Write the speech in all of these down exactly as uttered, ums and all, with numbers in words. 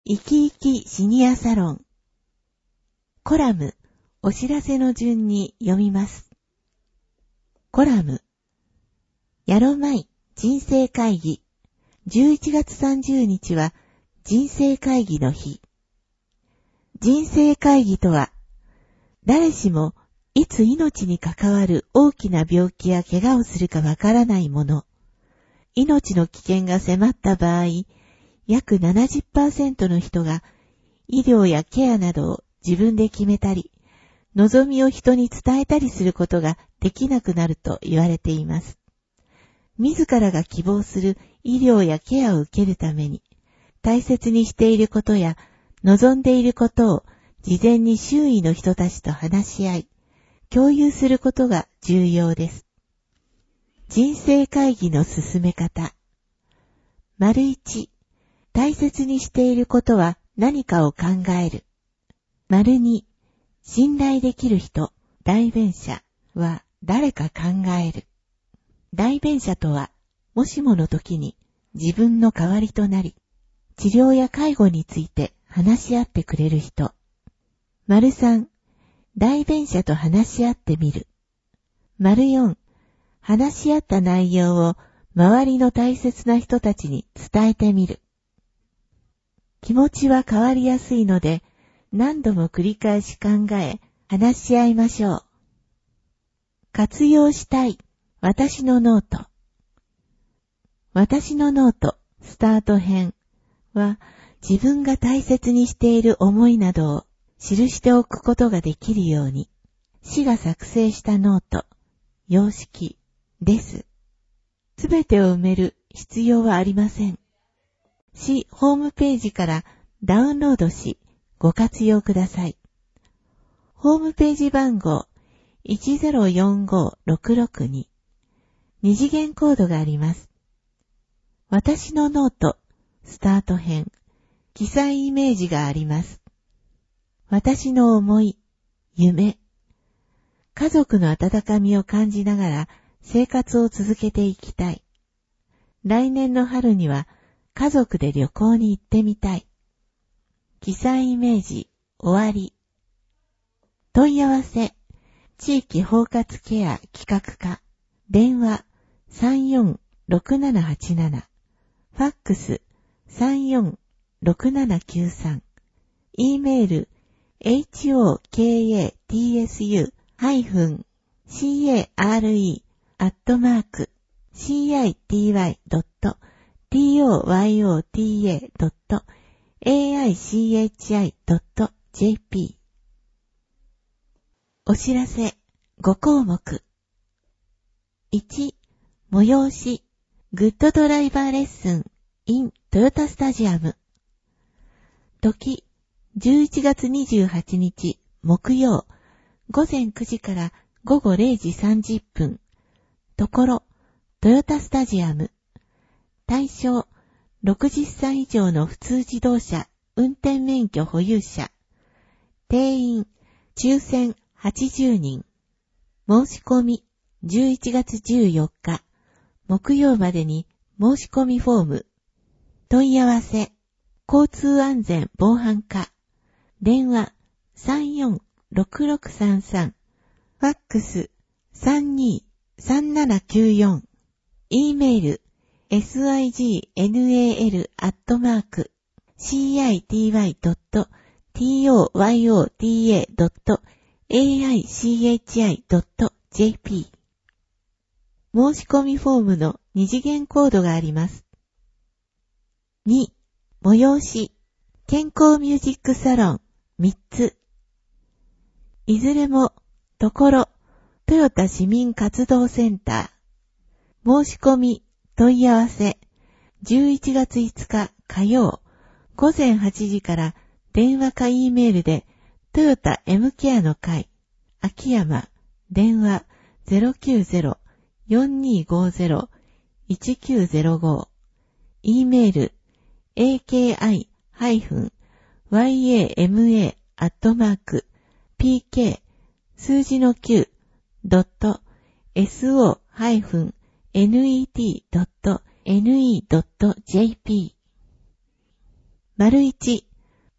生き生きシニアサロン。コラム、お知らせの順に読みます。コラム。やろまい人生会議。じゅういちがつさんじゅうにちは人生会議の日。人生会議とは、誰しもいつ命に関わる大きな病気や怪我をするかわからないもの。命の危険が迫った場合、約 ななじゅっパーセント の人が医療やケアなどを自分で決めたり、望みを人に伝えたりすることができなくなると言われています。自らが希望する医療やケアを受けるために、大切にしていることや望んでいることを事前に周囲の人たちと話し合い、共有することが重要です。人生会議の進め方。丸一、大切にしていることは何かを考える。丸二、信頼できる人、代弁者は誰か考える。代弁者とは、もしもの時に自分の代わりとなり、治療や介護について話し合ってくれる人。丸三、代弁者と話し合ってみる。丸四、話し合った内容を周りの大切な人たちに伝えてみる。気持ちは変わりやすいので、何度も繰り返し考え、話し合いましょう。活用したい、私のノート。私のノート、スタート編は、自分が大切にしている思いなどを記しておくことができるように、市が作成したノート、様式です。すべてを埋める必要はありません。市ホームページからダウンロードし、ご活用ください。ホームページ番号 いちゼロよんごろくろくに、二次元コードがあります。私のノート、スタート編、記載イメージがあります。私の思い、夢、家族の温かみを感じながら生活を続けていきたい。来年の春には家族で旅行に行ってみたい。記載イメージ、終わり。問い合わせ、地域包括ケア企画課、電話さんよんろくななはちなな、ファックスさんよんろくななきゅうさん、e メール ホーカトス ハイフン シーエーアールイー アットマーク シーアイティーワイ ドット トヨタ ドット エーアイシーエイチアイ ドット ジェーピー。 お知らせご項目。いち、催しグッドドライバーレッスン in トヨタスタジアム。時じゅういちがつにじゅうはちにち木曜ごぜんくじからごごれいじさんじゅっぷん。ところトヨタスタジアム。対象ろくじゅっさい以上の普通自動車運転免許保有者。定員抽選はちじゅうにん。申し込みじゅういちがつじゅうよっか木曜までに申し込みフォーム。問い合わせ交通安全防犯課。電話さんよんろくろくさんさん、ファックスさんにさんななきゅうよん、e メール シグナル アットマーク シーアイティーワイ ドット トヨタ ドット エーアイシーエイチアイ ドット ジェーピー。 申し込みフォームの二次元コードがあります。に、催し健康ミュージックサロンみっつ。いずれもところトヨタ市民活動センター。申し込み問い合わせじゅういちがついつか火曜ごぜんはちじから電話か E メールでトヨタ M ケアの会秋山電話 ゼロきゅうゼロ よんにーごゼロ いちきゅうゼロご、 E メール エーケーアイ ワイエーエムエー アットマーク ピーケー 数字のきゅうドット エスオー ハイフン ネット ドット ネット ドット ジェーピー。 丸一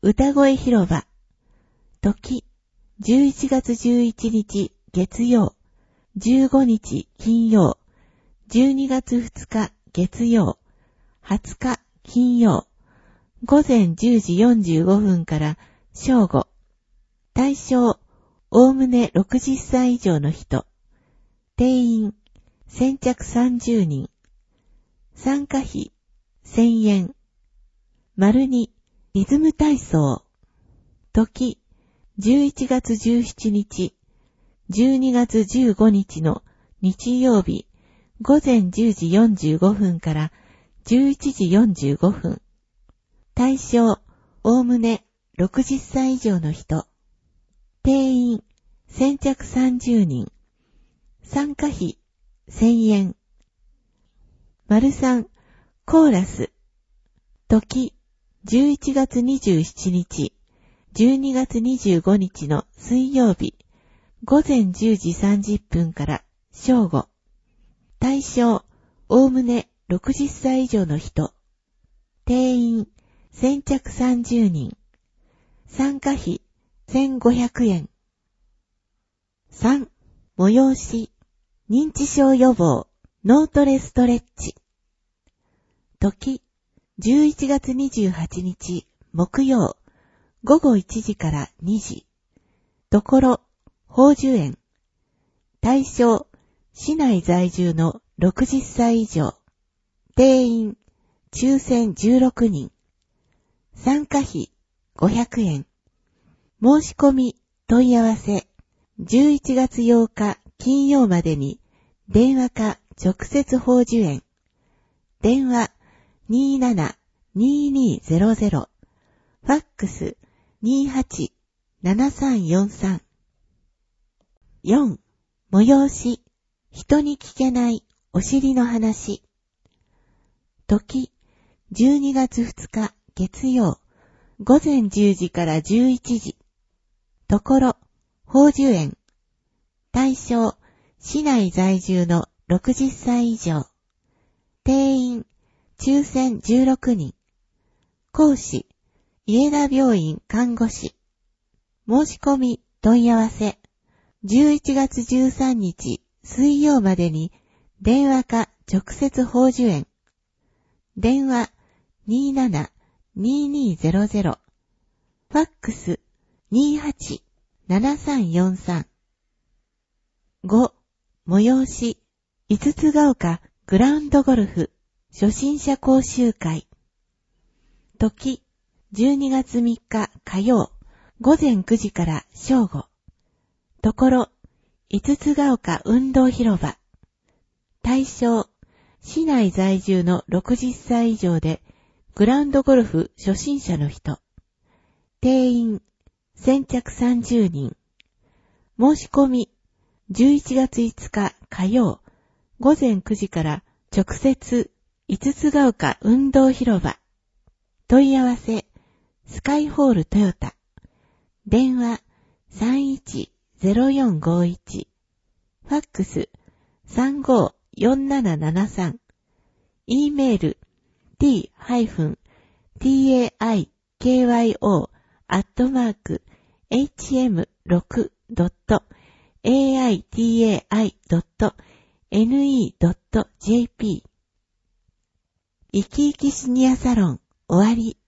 歌声広場。時、じゅういちがつじゅういちにち月曜、じゅうごにち金曜、じゅうにがつふつか月曜、はつか金曜、午前じゅうじよんじゅうごふんから正午。対象、おおむねろくじゅっさい以上の人。定員、先着さんじゅうにん。参加費、せんえん。丸に、リズム体操。時、じゅういちがつじゅうしちにち、じゅうにがつじゅうごにちの日曜日、午前じゅうじよんじゅうごふんからじゅういちじよんじゅうごふん。対象、おおむねろくじゅっさい以上の人。定員、先着さんじゅうにん。参加費、せんえん。丸さん、コーラス。時、じゅういちがつにじゅうしちにち、じゅうにがつにじゅうごにちの水曜日、午前じゅうじさんじゅっぷんから正午。対象、おおむねろくじゅっさい以上の人。定員、先着さんじゅうにん。参加費、せんごひゃくえん。さん、催し、認知症予防、脳トレストレッチ。時、じゅういちがつにじゅうはちにち木曜、ごごいちじからにじ。ところ、宝珠園。対象、市内在住のろくじゅっさい以上。定員、抽選じゅうろくにん。参加費、ごひゃくえん。申し込み、問い合わせ、じゅういちがつようか金曜までに、電話か直接宝珠園。電話、にーなな にーにーぜろぜろ。ファックス、にーはち ななさんよんさん。よん、催し、人に聞けないお尻の話。時、じゅうにがつふつか月曜、ごぜんじゅうじからじゅういちじ。ところ、宝珠園。対象、市内在住のろくじゅっさい以上。定員、抽選じゅうろくにん。講師、家田病院看護師。申し込み、問い合わせ。じゅういちがつじゅうさんにち水曜までに電話か直接宝珠園。電話 にーなな にーにーぜろぜろ。ファックス にーはち ななさんよんさん。ご、催し、五つが丘グラウンドゴルフ初心者講習会。時、じゅうにがつみっか火曜、ごぜんくじから正午。ところ、五つが丘運動広場。対象、市内在住のろくじゅっさい以上で、グラウンドゴルフ初心者の人。定員、先着さんじゅうにん。申し込み、じゅういちがついつか火曜、ごぜんくじから直接、五つが丘運動広場。問い合わせ、スカイホールトヨタ。電話、さんいちぜろよんごいち。ファックス、さんごよんななななさん。e メール、t-taikyo アットマーク エイチエムシックス ドット エーアイティーエーアイ ドット エヌイー ドット ジェーピー。生き生きシニアサロン終わり。